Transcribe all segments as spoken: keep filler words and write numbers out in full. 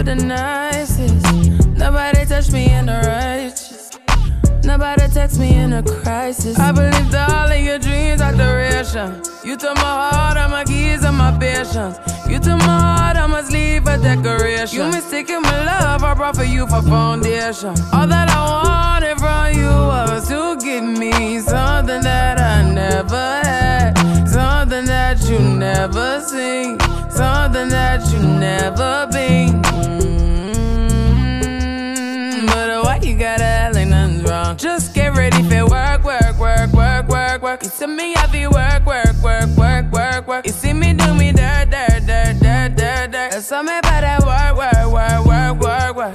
the nicest. Nobody touched me in the righteous. Nobody text me in a crisis. I believed all of your dreams are duration. You took my heart, all my keys, and my patience. You took my heart, I must leave a decoration. You mistaken my love, I brought for you for foundation. All that I wanted from you was to give me something that I never had, something that you never seen, something that you never been. Mm-hmm. But why you gotta act like nothing's wrong? Just get ready for work, work, work, work, work, work. You see me happy work, work, work, work, work, work. You see me do me dirt, dirt, dirt, dirt, dirt, dirt. There's something about that work, work, work, work, work, work.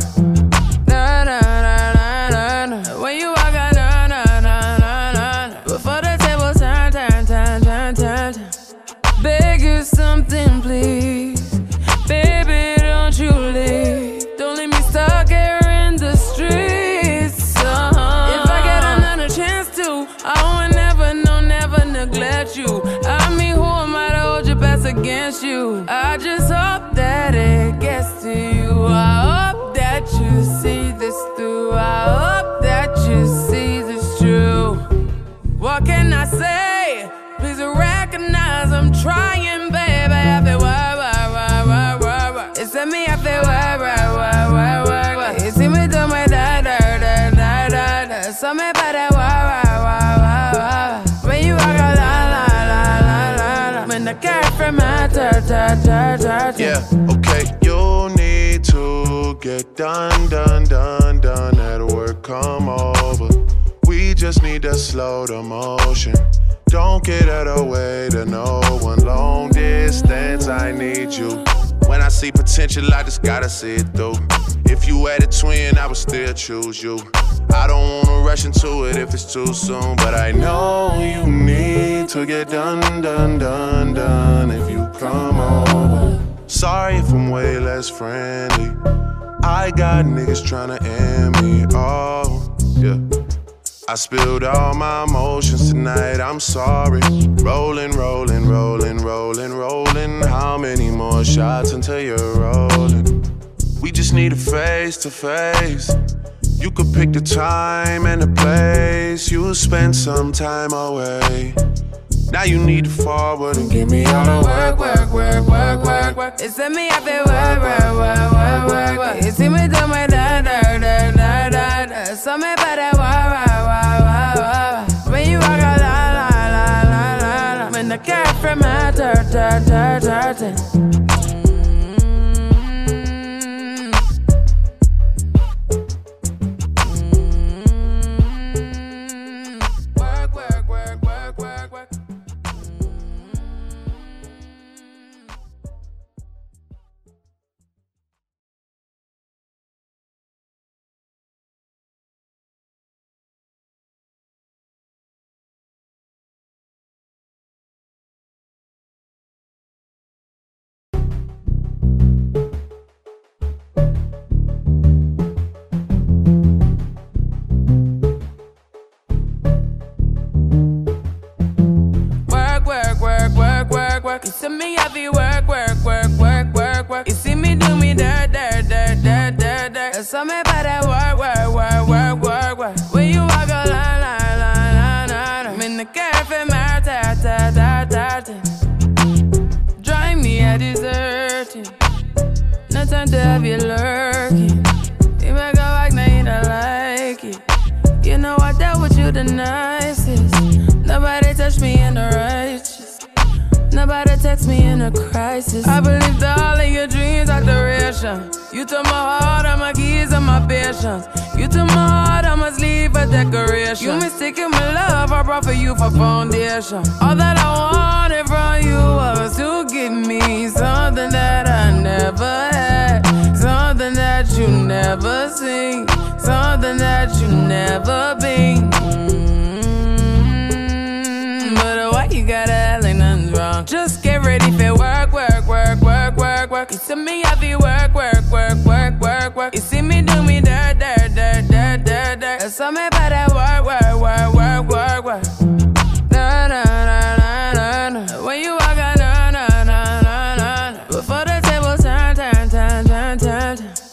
Na na na na na na. When you walk out, na na na na na. Before the tables turn, turn, turn, turn, turn, turn. Beg you something, please. Baby, don't you leave. Don't leave me stuck here in the streets. Uh-huh. If I get another chance to, I won't never, no, never neglect you. I mean, who am I to hold your best against you? I just hope that it gets to you. I hope that you see this through. I hope that you see this true. What can I say? Please recognize I'm trying, baby. I feel why, why, why, why, why, why. It's at me, I feel why, why, why, why, why, why. You see me do my da, da, da, da, da, da. Something about that why, why, why, why, why. When you walk out, la, la, la, la, la, la. When the cat from my ta, ta, ta, ta, ta. Yeah, okay, you need to get done, done, done, done. At work, come over. We just need to slow the motion. Don't get out of the way to no one. Long distance, I need you. When I see potential, I just gotta see it through. If you had a twin, I would still choose you. I don't wanna rush into it if it's too soon, but I know you need to get done, done, done, done if you come over. Sorry if I'm way less friendly. I got niggas tryna end me, oh, yeah. I spilled all my emotions tonight, I'm sorry. Rolling, rolling, rolling, rolling, rolling. How many more shots until you're rolling? We just need a face to face. You could pick the time and the place. You'll spend some time away. Now you need to forward and give me all the work, work, work, work, work, work. It's at me, I feel work, work, work, work, work, work. You see me do my da, da, da, da, da, da. Something about that work, work, work, work, work. When you walk out, la, la, la, la, la, la. When the cat from my ta, ta, ta, ta, ta. You see me heavy work, work, work, work, work, work. You see me do me dirt, dirt, dirt, dirt, dirt, dirt. There's something about that work, work, work, work, work, work. When you walk a line, line, line, line, line. I'm in the cafe, my ta, ta, ta, ta, ta. Drive me a deserting. No time to have you lurking. You make go back, now you don't like it. You know I dealt with you the nicest. Nobody touched me in the righteous. Nobody text me in a crisis. I believed all of your dreams are duration. You took my heart, all my keys, and my patience. You took my heart, I must leave a decoration. You mistaken my love, I brought for you for foundation. All that I wanted from you was to give me something that I never had, something that you never seen, something that you never been. Mm-hmm. But why you gotta act like nothing's wrong? Just get ready for work, work, work, work, work, work. You see me happy work, work, work, work, work, work. You see me do me dirt, dirt, dirt, dirt, dirt, dirt. There's something about that work, work, work, work, work, work. Na na na na na na. When you walk out, na na na na na. Before the tables turn, turn, turn, turn, turn, turn.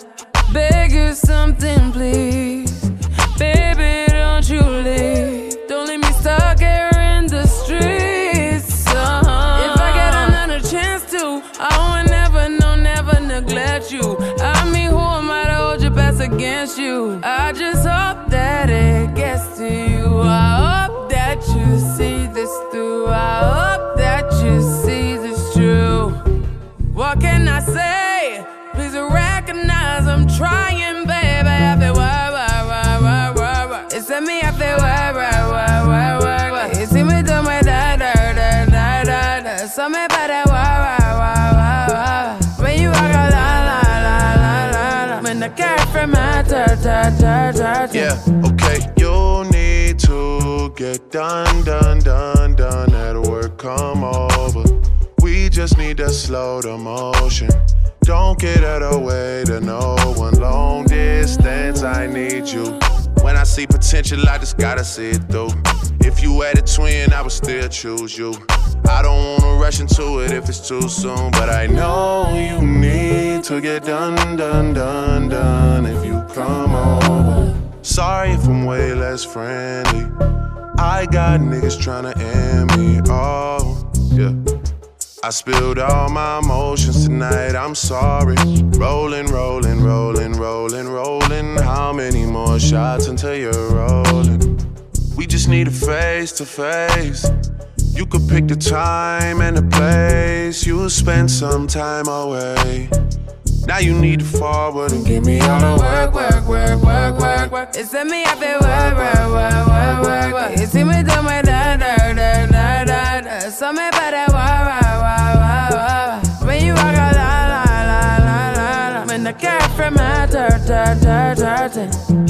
against you. I just hope that it gets to you. I hope that you see this through. I hope that you see this true. What can I say? Please recognize I'm trying, baby. I feel work, work, work, work, work, work. It's in me, I feel work, work, work, work, work, work. You see me do my da da da da da da. So me better work, work, work, work, work. When you walk a la la la la la la. When the cat from my ta ta ta ta. Yeah, okay. You need to get done, done, done, done. That work come over. We just need to slow the motion. Don't get out of the way to no one. Long distance, I need you. When I see potential, I just gotta see it through. If you had a twin, I would still choose you. I don't wanna rush into it if it's too soon, but I know you need to get done, done, done, done if you come over. Sorry if I'm way less friendly. I got niggas tryna end me, oh, yeah. I spilled all my emotions tonight, I'm sorry. Rolling, rolling, rolling, rolling, rolling. How many more shots until you're rolling? We just need a face to face. You could pick the time and the place. You'll spend some time away. Now you need to forward and give me all the work, work, work, work, work, work. It's in me, I feel work, work, work, work, work, work. You see me do my da da da da da da. So me better work, work, work, work, work. When you walk a la la la la la la. When the cat from my ta ta ta ta ta.